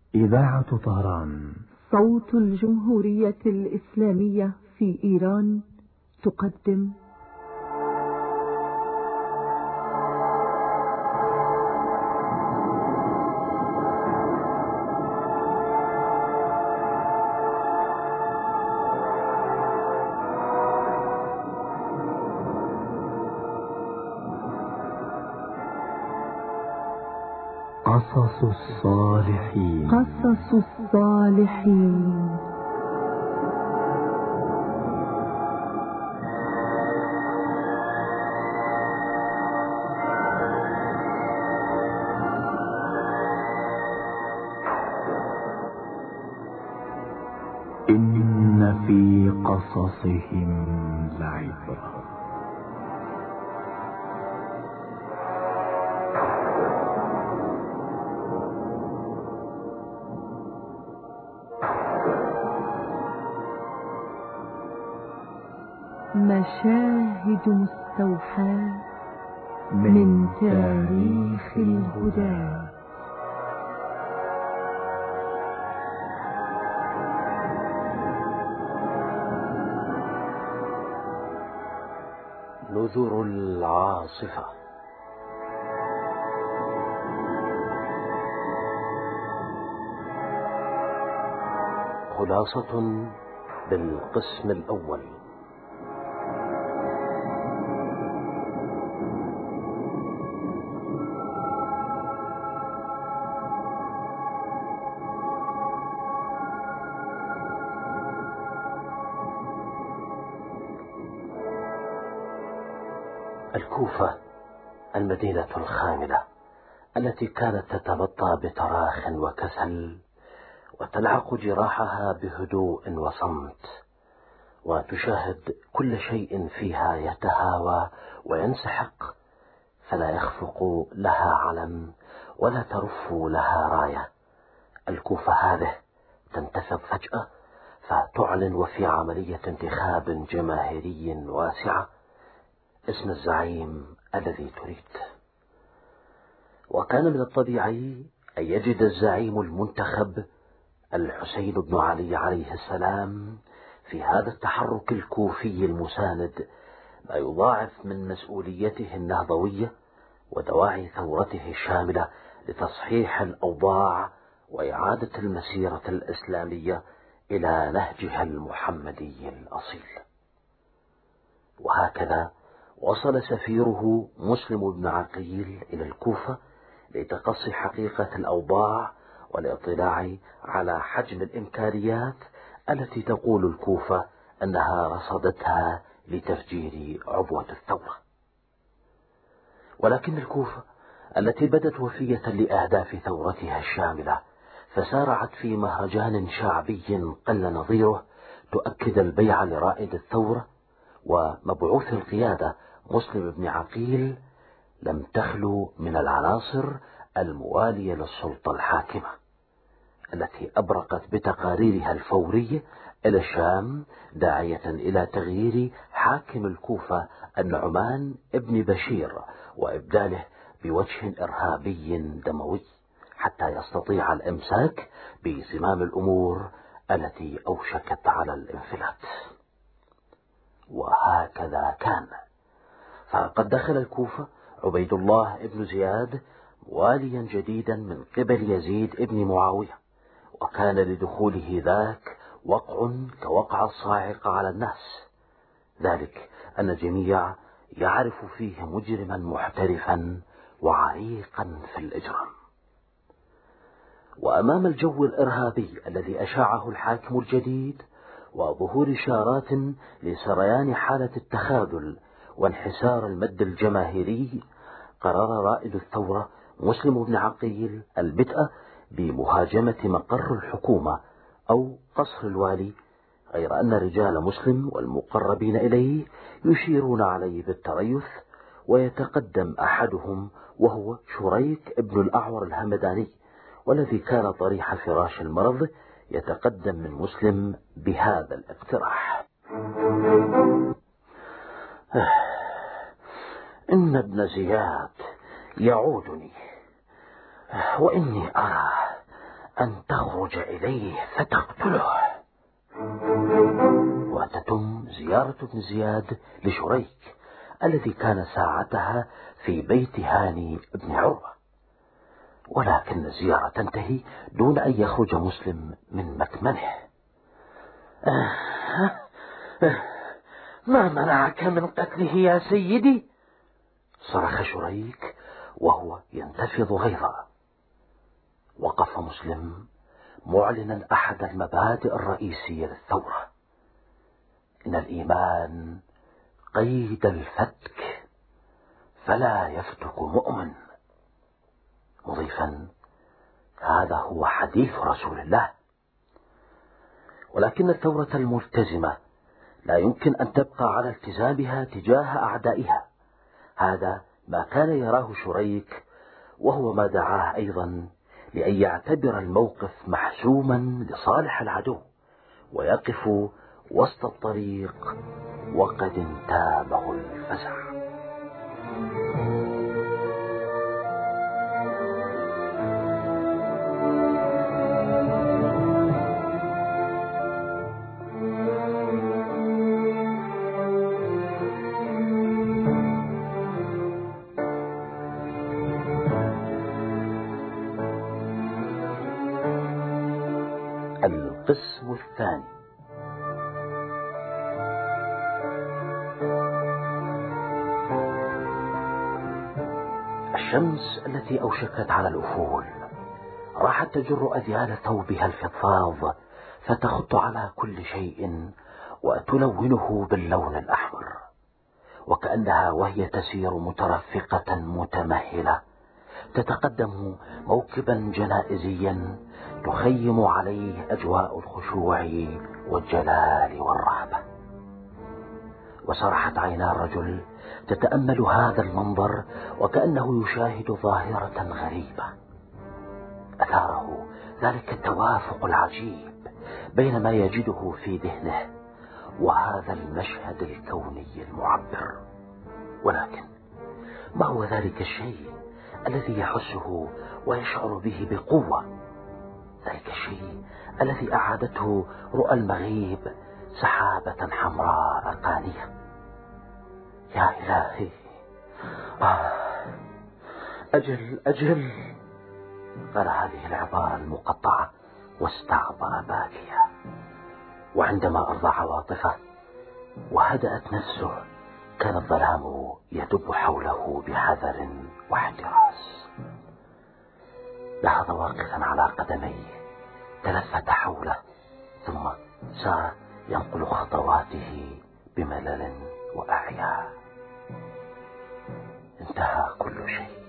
إذاعة طهران صوت الجمهورية الإسلامية في إيران تقدم قصص الصالحين. قصص الصالحين. إن في قصصهم لعبرة. مشاهد مستوحاة من تاريخ الهدى. نذر العاصفة. خلاصة بالقسم الأول. الكوفة، المدينة الخاملة التي كانت تتمطى بتراخ وكسل وتلعق جراحها بهدوء وصمت، وتشاهد كل شيء فيها يتهاوى وينسحق، فلا يخفق لها علم ولا ترف لها راية. الكوفة هذه تنتفض فجأة فتعلن وفي عملية انتخاب جماهيري واسعة اسم الزعيم الذي تريد. وكان من الطبيعي أن يجد الزعيم المنتخب الحسين بن علي عليه السلام في هذا التحرك الكوفي المساند ما يضاعف من مسؤوليته النهضوية ودواعي ثورته الشاملة لتصحيح الأوضاع وإعادة المسيرة الإسلامية إلى نهجها المحمدي الأصيل. وهكذا وصل سفيره مسلم بن عقيل إلى الكوفة لتقصي حقيقة الأوضاع والاطلاع على حجم الإمكانيات التي تقول الكوفة أنها رصدتها لتفجير عبوة الثورة. ولكن الكوفة التي بدت وفية لأهداف ثورتها الشاملة فسارعت في مهرجان شعبي قل نظيره تؤكد البيع لرائد الثورة ومبعوث القيادة مسلم بن عقيل، لم تخلو من العناصر الموالية للسلطة الحاكمة التي أبرقت بتقاريرها الفورية إلى الشام داعية إلى تغيير حاكم الكوفة النعمان ابن بشير وإبداله بوجه إرهابي دموي حتى يستطيع الإمساك بزمام الأمور التي أوشكت على الانفلات. وهكذا كان، فقد دخل الكوفة عبيد الله ابن زياد واليا جديدا من قبل يزيد ابن معاوية، وكان لدخوله ذاك وقع كوقع الصاعقة على الناس، ذلك أن الجميع يعرف فيه مجرما محترفا وعريقا في الإجرام. وأمام الجو الإرهابي الذي أشاعه الحاكم الجديد وظهور إشارات لسريان حالة التخاذل وانحسار المد الجماهيري، قرر رائد الثورة مسلم بن عقيل البدء بمهاجمة مقر الحكومة أو قصر الوالي، غير أن رجال مسلم والمقربين إليه يشيرون عليه بالتريث، ويتقدم أحدهم وهو شريك ابن الأعور الهمداني، والذي كان طريح فراش المرض يتقدم من مسلم بهذا الاقتراح: إن ابن زياد يعودني، وإني أرى أن تخرج إليه فتقتله. وتتم زيارة ابن زياد لشريك الذي كان ساعتها في بيت هاني بن عروة، ولكن الزيارة تنتهي دون أن يخرج مسلم من مكمنه. ما منعك من قتله يا سيدي؟ صرخ شريك وهو ينتفض غيظا. وقف مسلم معلنا أحد المبادئ الرئيسية للثورة: إن الإيمان قيد الفتك فلا يفتك مؤمن، مضيفا: هذا هو حديث رسول الله. ولكن الثورة الملتزمة لا يمكن أن تبقى على التزامها تجاه أعدائها. هذا ما كان يراه شريك، وهو ما دعاه أيضا لأن يعتبر الموقف محسوما لصالح العدو ويقف وسط الطريق وقد انتابه الفزع. القسم الثاني: الشمس التي أوشكت على الأفول راحت تجر أذيال ثوبها الفضفاض فتخط على كل شيء وتلونه باللون الأحمر، وكأنها وهي تسير مترفقة متمهلة تتقدم موكبا جنائزيا تخيم عليه أجواء الخشوع والجلال والرهبة. وسرحت عينا الرجل تتأمل هذا المنظر وكأنه يشاهد ظاهرة غريبة. أثاره ذلك التوافق العجيب بين ما يجده في ذهنه وهذا المشهد الكوني المعبر. ولكن ما هو ذلك الشيء الذي يحسه ويشعر به بقوة؟ ذلك الشيء الذي أعادته رؤى المغيب سحابة حمراء قانية. يا إلهي، أجل أجل، قال هذه العبارة المقطعة واستعبر باكيا. وعندما أرضى عواطفه وهدأت نفسه كان الظلام يدب حوله بحذر واحتراس. لحظ واقفا على قدميه، تلفت حوله ثم سار ينقل خطواته بملل وأعياء. انتهى كل شيء،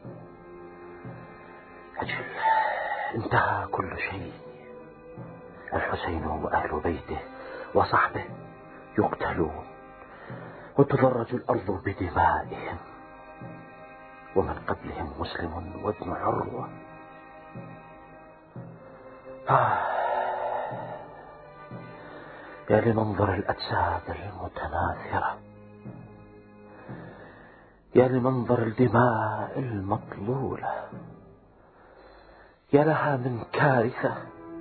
أجل انتهى كل شيء. الحسين وأهل بيته وصحبه يقتلون وتضرج الأرض بدمائهم، ومن قبلهم مسلم وابن عروة. يا لمنظر الأجساد المتناثرة، يا لمنظر الدماء المطلولة، يا لها من كارثة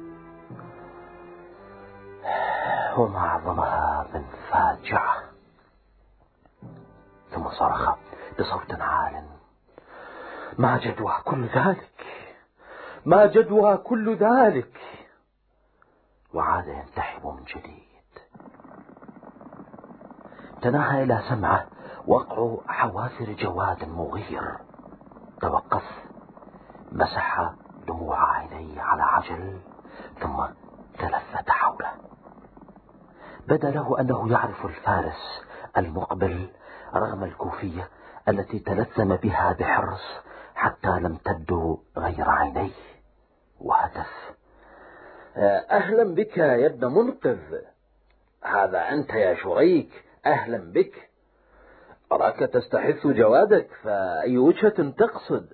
وما أعظمها من فاجعة. ثم صرخ بصوت عال: ما جدوى كل ذلك؟ ما جدوى كل ذلك؟ وعاد ينتحب من جديد. تناهى إلى سمعه وقع حوافر جواد مغير. توقف، مسح دموع عينيه على عجل ثم تلفت حوله. بدا له أنه يعرف الفارس المقبل رغم الكوفية التي تلثم بها بحرص حتى لم تبدو غير عينيه، وهتف: أهلا بك يا ابن منقذ. هذا أنت يا شريك، أهلا بك. أراك تستحث جوادك، فأي وجهة تقصد؟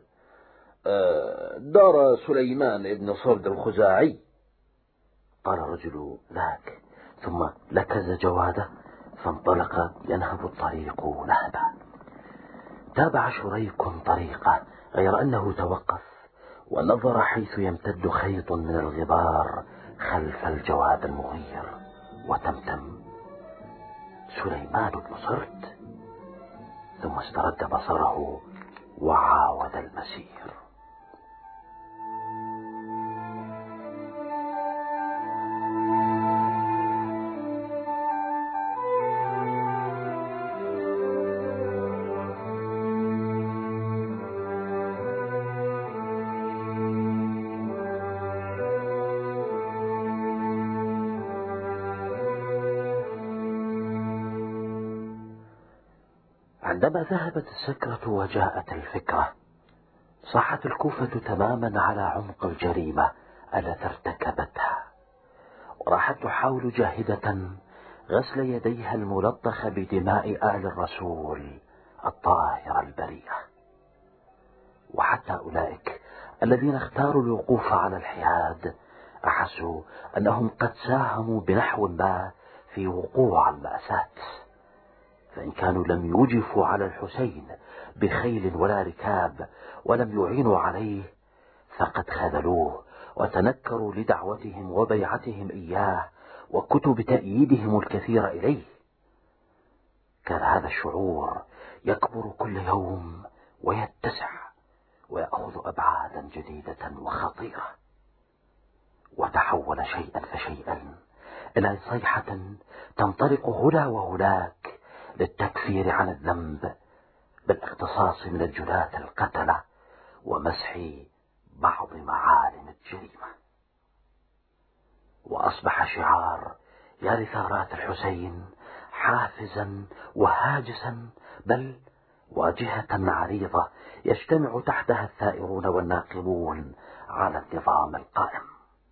دار سليمان ابن صرد الخزاعي، قال الرجل ذاك، ثم لكز جواده فانطلق ينهب الطريق نهبا. تابع شريك طريقه، غير أنه توقف ونظر حيث يمتد خيط من الغبار خلف الجواد المغير وتمتم: سليمان بن صرد. ثم استرد بصره وعاود المسير. عندما ذهبت السكرة وجاءت الفكرة، صاحت الكوفة تماما على عمق الجريمة التي ارتكبتها، وراحت تحاول جاهدة غسل يديها الملطخة بدماء آل الرسول الطاهرة البريئة. وحتى أولئك الذين اختاروا الوقوف على الحياد أحسوا أنهم قد ساهموا بنحو ما في وقوع المأساة، فإن كانوا لم يوجفوا على الحسين بخيل ولا ركاب ولم يعينوا عليه، فقد خذلوه وتنكروا لدعوتهم وبيعتهم إياه وكتب تأييدهم الكثير إليه. كان هذا الشعور يكبر كل يوم ويتسع ويأخذ أبعادا جديدة وخطيرة، وتحول شيئا فشيئا إلى صيحة تنطلق هنا وهناك للتكفير عن الذنب، بالاقتصاص من الجناة القتلة ومسح بعض معالم الجريمة. وأصبح شعار يا لثارات الحسين حافزا وهاجسا، بل واجهة عريضة يجتمع تحتها الثائرون والناقمون على النظام القائم.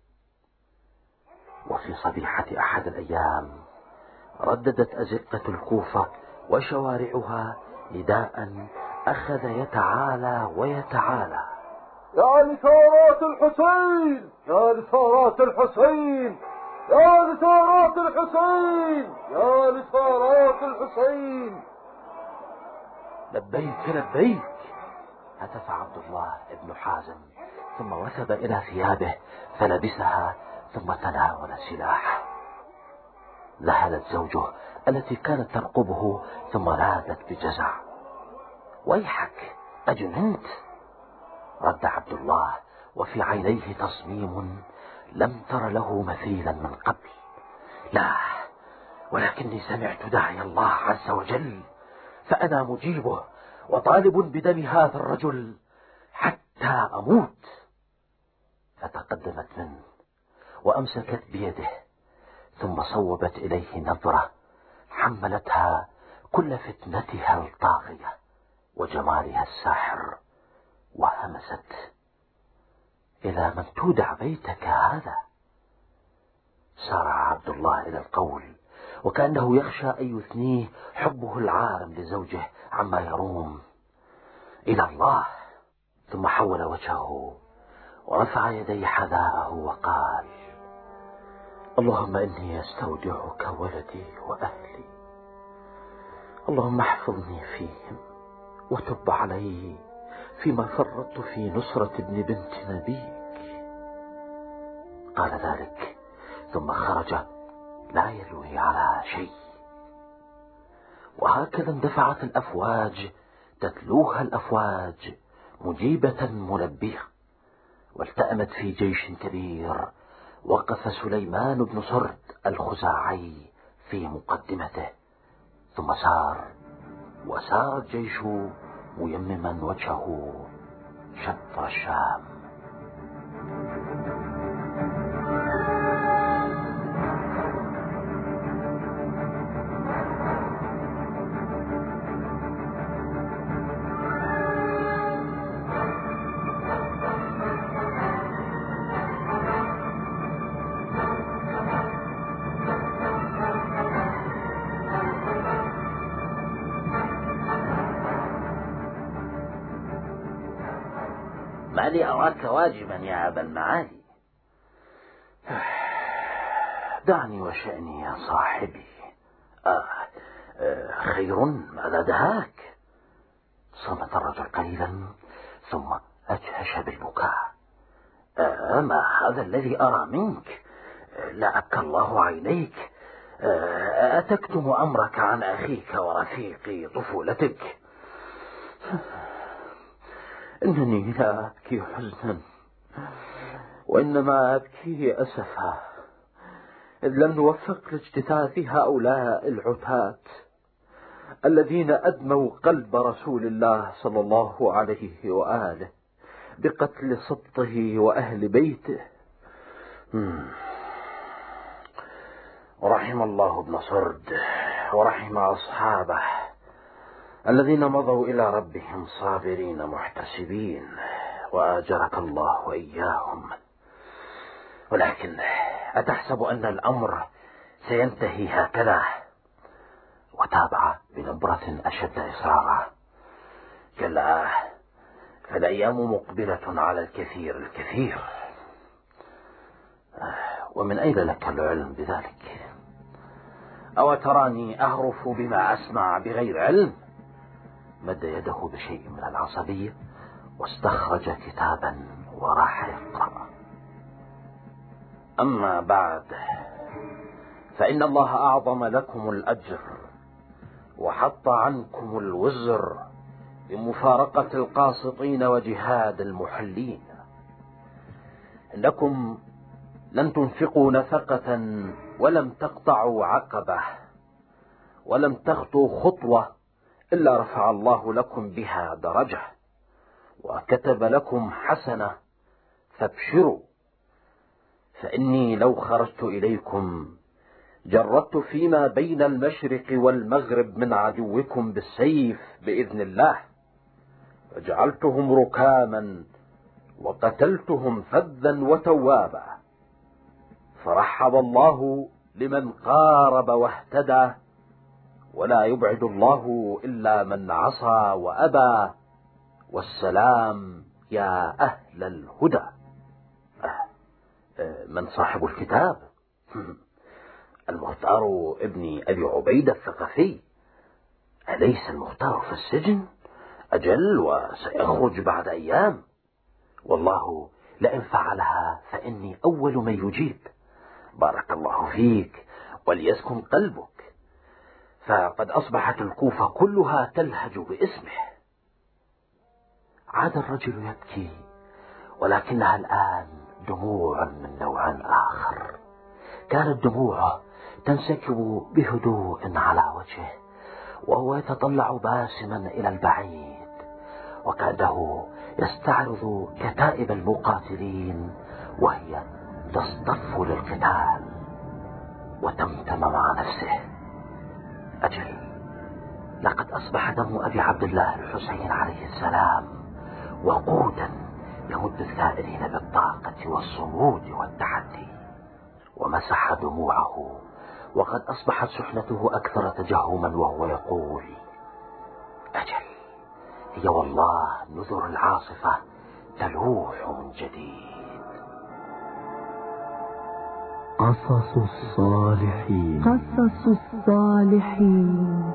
وفي صبيحة أحد الأيام رددت أزقة الكوفة وشوارعها نداء أخذ يتعالى ويتعالى: يا لثارات الحسين، يا لثارات الحسين، يا لثارات الحسين، يا لثارات الحسين. لبيك لبيك، هتف عبد الله بن حازم، ثم وثب إلى ثيابه فلبسها، ثم تناول سلاحه. ذهلت زوجه التي كانت ترقبه، ثم نادت بجزع: ويحك، أجننت؟ رد عبد الله وفي عينيه تصميم لم تر له مثيلا من قبل: لا، ولكني سمعت داعي الله عز وجل، فأنا مجيبه وطالب بدم هذا الرجل حتى أموت. فتقدمت منه وأمسكت بيده، ثم صوبت إليه نظرة حملتها كل فتنتها الطاغية وجمالها الساحر، وهمست: إلى من تودع بيتك هذا؟ سارع عبد الله إلى القول، وكأنه يخشى أن يثنيه حبه العارم لزوجه عما يروم: إلى الله. ثم حول وجهه ورفع يدي حذاءه وقال: اللهم إني أستودعك ولدي وأهلي، اللهم احفظني فيهم وتب علي فيما فرطت في نصرة ابن بنت نبيك. قال ذلك ثم خرج لا يلوي على شيء. وهكذا اندفعت الأفواج تتلوها الأفواج مجيبة ملبية، والتأمت في جيش كبير وقف سليمان بن صرد الخزاعي في مقدمته، ثم وسار الجيش ميمما وجهه شطر الشام. ما لي أراك واجبا يا أبا المعالي؟ دعني وشأني يا صاحبي. خير، ماذا دهاك؟ صمت الرجل قليلا ثم أجهش بالبكاء. ما هذا الذي أرى منك؟ لا أبكى الله عينيك. أتكتم أمرك عن أخيك ورفيق طفولتك؟ إنني لا أبكي حزنا، وإنما أبكي أسفا، إذ لم نوفق لاجتثاث هؤلاء العتاة الذين أدموا قلب رسول الله صلى الله عليه وآله بقتل سبطه وأهل بيته. ورحم الله ابن صرد ورحم أصحابه الذين مضوا إلى ربهم صابرين محتسبين، وآجرك الله وإياهم. ولكن أتحسب أن الأمر سينتهي هكذا؟ وتابع بنبرة أشد إصرارا: كلا، فالأيام مقبلة على الكثير الكثير. ومن أين لك العلم بذلك؟ أو تراني أهرف بما أسمع بغير علم؟ مد يده بشيء من العصبية واستخرج كتابا وراح يقرأ: أما بعد، فإن الله أعظم لكم الأجر وحط عنكم الوزر بمفارقة القاسطين وجهاد المحلين. إنكم لن تنفقوا نفقة ولم تقطعوا عقبة ولم تخطوا خطوة إلا رفع الله لكم بها درجة وكتب لكم حسنة، فابشروا. فإني لو خرجت إليكم جردت فيما بين المشرق والمغرب من عدوكم بالسيف بإذن الله، وجعلتهم ركاما وقتلتهم فذا وتوابا، فرحب الله لمن قارب واهتدى، ولا يبعد الله إلا من عصى وأبى. والسلام يا أهل الهدى. من صاحب الكتاب؟ المختار ابن أبي عبيدة الثقفي. أليس المختار في السجن؟ أجل، وسيخرج بعد أيام. والله لئن فعلها فإني أول من يجيب. بارك الله فيك وليسكن قلبك، فقد أصبحت الكوفة كلها تلهج باسمه. عاد الرجل يبكي، ولكنها الآن دموع من نوع آخر. كانت دموعه تنسكب بهدوء على وجهه وهو يتطلع باسما إلى البعيد، وكأنه يستعرض كتائب المقاتلين وهي تصطف للقتال. وتمتم مع نفسه: أجل، لقد أصبح دم أبي عبد الله الحسين عليه السلام وقودا يمد الثائرين بالطاقة والصمود والتحدي. ومسح دموعه، وقد أصبحت سحنته أكثر تجهما وهو يقول: أجل، هي والله نذر العاصفة تلوح من جديد. قصص الصالحين. قصص الصالحين.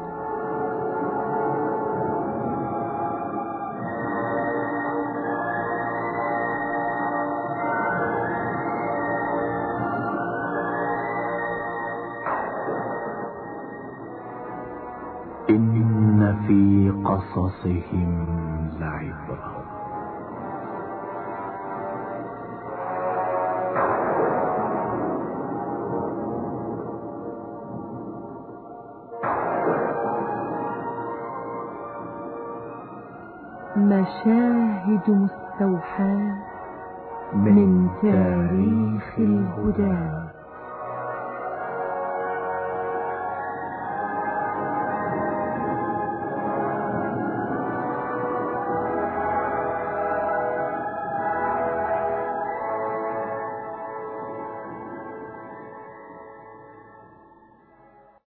إن في قصصهم لعبرة. مشاهد مستوحاة من تاريخ الهدى.